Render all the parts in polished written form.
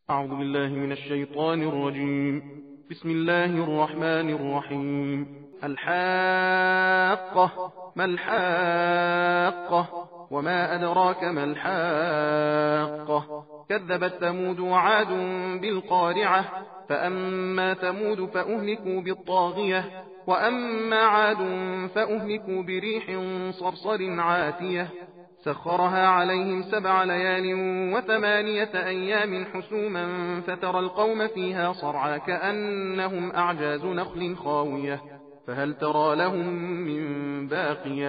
أعوذ بالله من الشيطان الرجيم. بسم الله الرحمن الرحيم. الحاقة، ما الحاقة، وما أدراك ما الحاقة. كذبت ثمود وعاد بالقارعة، فأما ثمود فأهلكوا بالطاغية، وأما عاد فأهلكوا بريح صرصر عاتية سخرها عليهم 7 ليال و8 أيام حسوما فترى القوم فيها صرعى كأنهم أعجاز نخل خاوية فهل ترى لهم من باقية.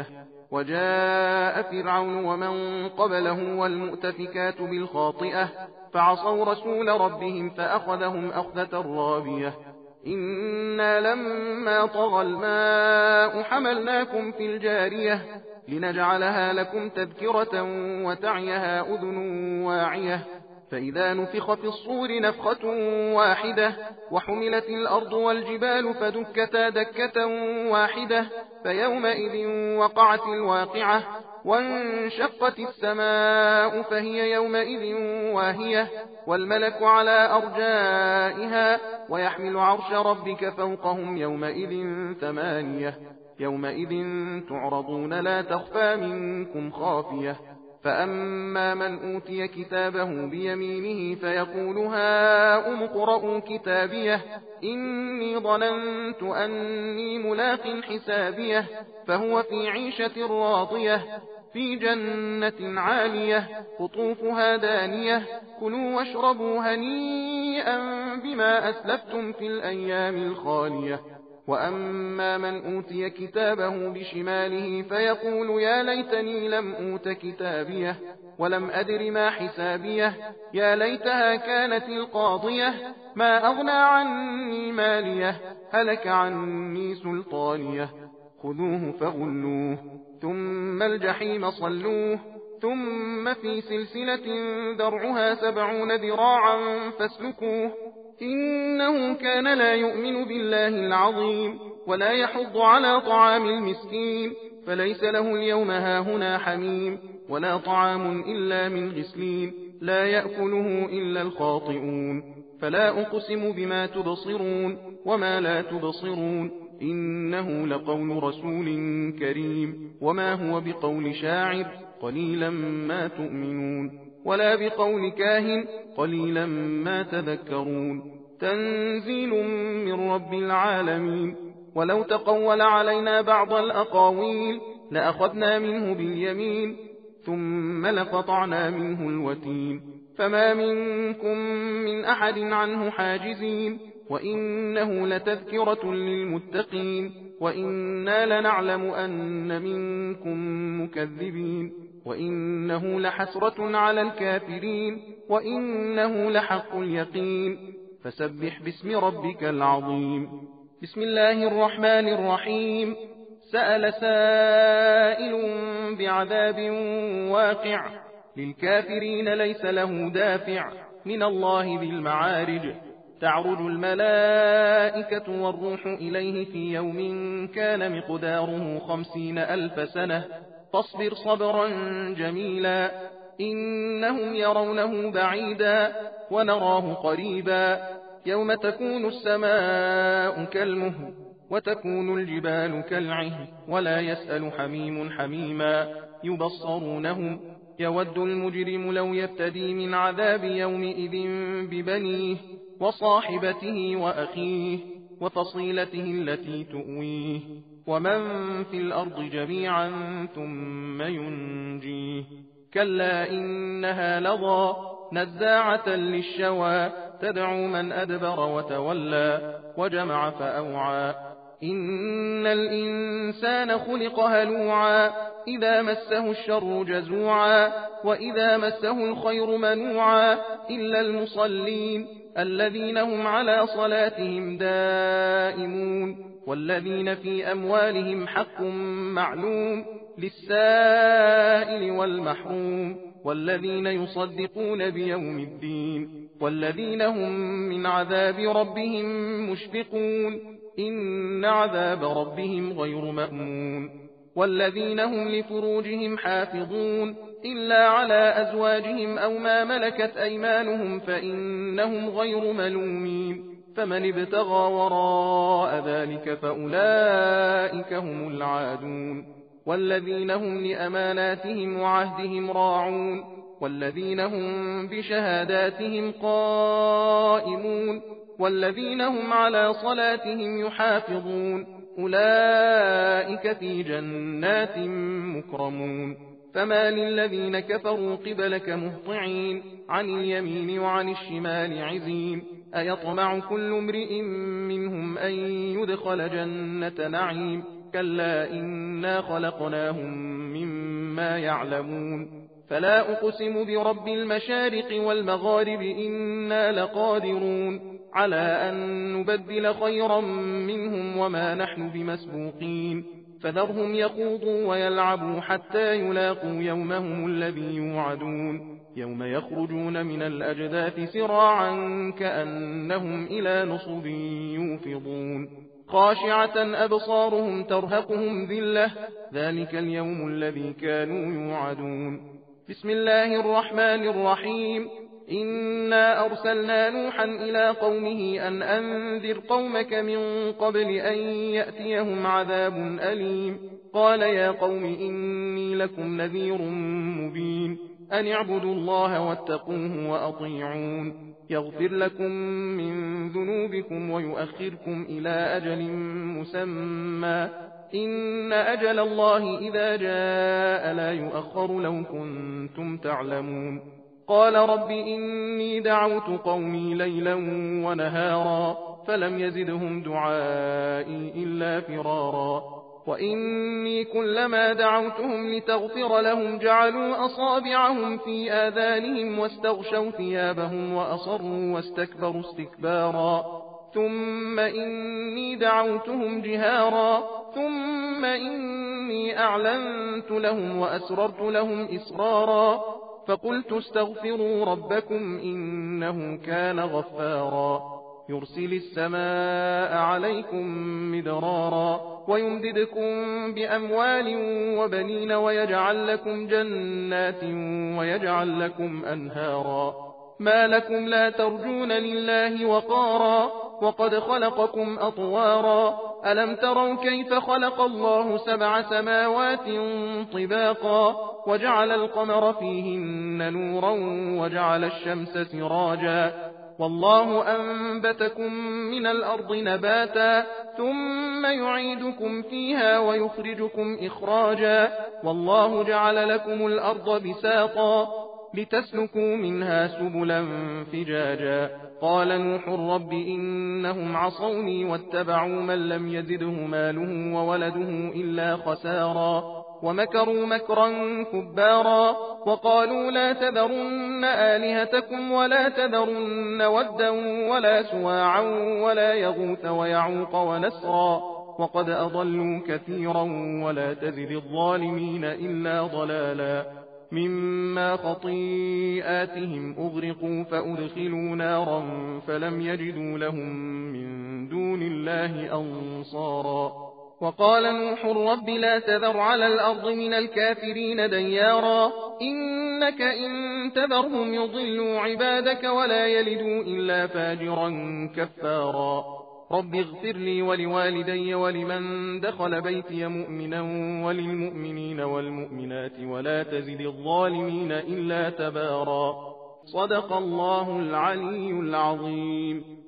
وجاء فرعون ومن قبله والمؤتفكات بالخاطئة فعصوا رسول ربهم فأخذهم أخذة رابية. إنا لما طغى الماء حملناكم في الجارية لنجعلها لكم تذكرة وتعيها أذن واعية. فإذا نفخ في الصور نفخة واحدة وحملت الأرض والجبال فدكتا دكة واحدة فيومئذ وقعت الواقعة وانشقت السماء فهي يومئذ واهية والملك على أرجائها ويحمل عرش ربك فوقهم يومئذ 8. يومئذ تعرضون لا تخفى منكم خافية. فأما من أوتي كتابه بيمينه فيقول هاؤم اقرءوا كتابيه إني ظننت أني ملاق حسابيه فهو في عيشة راضية في جنة عالية قطوفها دانية كلوا واشربوا هنيئا بما أسلفتم في الأيام الخالية. وأما من أوتي كتابه بشماله فيقول يا ليتني لم أوت كتابيه ولم أدر ما حسابيه يا ليتها كانت القاضية ما أغنى عني ماليه هلك عني سلطانيه خذوه فغلوه ثم الجحيم صلوه ثم في سلسلة ذرعها 70 ذراعا فاسلكوه إنه كان لا يؤمن بالله العظيم ولا يحض على طعام المسكين فليس له اليوم هاهنا حميم ولا طعام إلا من غسلين لا يأكله إلا الخاطئون. فلا أقسم بما تبصرون وما لا تبصرون إنه لقول رسول كريم وما هو بقول شاعر قليلا ما تؤمنون ولا بقول كاهن قليلا ما تذكرون. تنزيل من رب العالمين. ولو تقول علينا بعض الأقاويل لأخذنا منه باليمين ثم لقطعنا منه الوتين فما منكم من أحد عنه حاجزين وإنه لتذكرة للمتقين وإنا لنعلم أن منكم مكذبين وإنه لحسرة على الكافرين وإنه لحق اليقين فسبح باسم ربك العظيم. بسم الله الرحمن الرحيم. سأل سائل بعذاب واقع للكافرين ليس له دافع من الله ذي المعارج تعرج الملائكة والروح إليه في يوم كان مقداره 50,000 سنة فاصبر صبرا جميلا إنهم يرونه بعيدا ونراه قريبا يوم تكون السماء كالمهل وتكون الجبال كالعهن ولا يسأل حميم حميما يبصرونهم يود المجرم لو يفتدي من عذاب يومئذ ببنيه وصاحبته وأخيه وفصيلته التي تؤويه ومن في الأرض جميعا ثم ينجيه كلا إنها لظى نزاعة للشوى تدعو من أدبر وتولى وجمع فأوعى إن الإنسان خلق هلوعا إذا مسه الشر جزوعا وإذا مسه الخير منوعا إلا المصلين الذين هم على صلاتهم دائمون والذين في أموالهم حق معلوم للسائل والمحروم والذين يصدقون بيوم الدين والذين هم من عذاب ربهم مشفقون إن عذاب ربهم غير مأمون والذين هم لفروجهم حافظون إلا على أزواجهم أو ما ملكت أيمانهم فإنهم غير ملومين فمن ابتغى وراء ذلك فأولئك هم العادون والذين هم لأماناتهم وعهدهم راعون والذين هم بشهاداتهم قائمون والذين هم على صلاتهم يحافظون أولئك في جنات مكرمون فما للذين كفروا قبلك مهطعين عن اليمين وعن الشمال عزين أيطمع كل امرئ منهم أن يدخل جنة نعيم كلا إنا خلقناهم مما يعلمون فلا أقسم برب المشارق والمغارب إنا لقادرون على أن نبدل خيرا منهم وما نحن بمسبوقين فذرهم يخوضوا ويلعبوا حتى يلاقوا يومهم الذي يوعدون يوم يخرجون من الأجداث سراعا كأنهم إلى نصب يوفضون خاشعة أبصارهم ترهقهم ذلة ذلك اليوم الذي كانوا يوعدون بسم الله الرحمن الرحيم إنا أرسلنا نوحا إلى قومه أن أنذر قومك من قبل أن يأتيهم عذاب أليم قال يا قوم إني لكم نذير مبين أن اعبدوا الله واتقوه وأطيعون يغفر لكم من ذنوبكم ويؤخركم إلى أجل مسمى إن أجل الله إذا جاء لا يؤخر لو كنتم تعلمون قال رب إني دعوت قومي ليلا ونهارا فلم يزدهم دعائي إلا فرارا وإني كلما دعوتهم لتغفر لهم جعلوا أصابعهم في آذانهم واستغشوا ثيابهم وأصروا واستكبروا استكبارا ثم إني دعوتهم جهارا ثم إني أعلنت لهم وأسررت لهم إسرارا فقلت استغفروا ربكم إنه كان غفارا يرسل السماء عليكم مدرارا ويمددكم بأموال وبنين ويجعل لكم جنات ويجعل لكم أنهارا ما لكم لا ترجون لله وقارا وقد خلقكم أطوارا ألم تروا كيف خلق الله 7 سماوات طباقا وجعل القمر فيهن نورا وجعل الشمس سراجا والله أنبتكم من الأرض نباتا ثم يعيدكم فيها ويخرجكم إخراجا والله جعل لكم الأرض بساطا لتسلكوا منها سبلا فجاجا قال نوح رب إنهم عصوني واتبعوا من لم يزده ماله وولده إلا خسارا ومكروا مكرا كبارا وقالوا لا تذرن آلهتكم ولا تذرن ودا ولا سواعا ولا يغوث ويعوق ونسرا وقد أضلوا كثيرا ولا تزد الظالمين إلا ضلالا مما خطيئاتهم أغرقوا فأدخلوا نارا فلم يجدوا لهم من دون الله أنصارا وقال نوح رب لا تذر على الأرض من الكافرين ديارا إنك إن تذرهم يضلوا عبادك ولا يلدوا إلا فاجرا كفارا رب اغفر لي ولوالدي ولمن دخل بيتي مؤمنا وللمؤمنين والمؤمنات ولا تزد الظالمين إلا تبارا صدق الله العلي العظيم.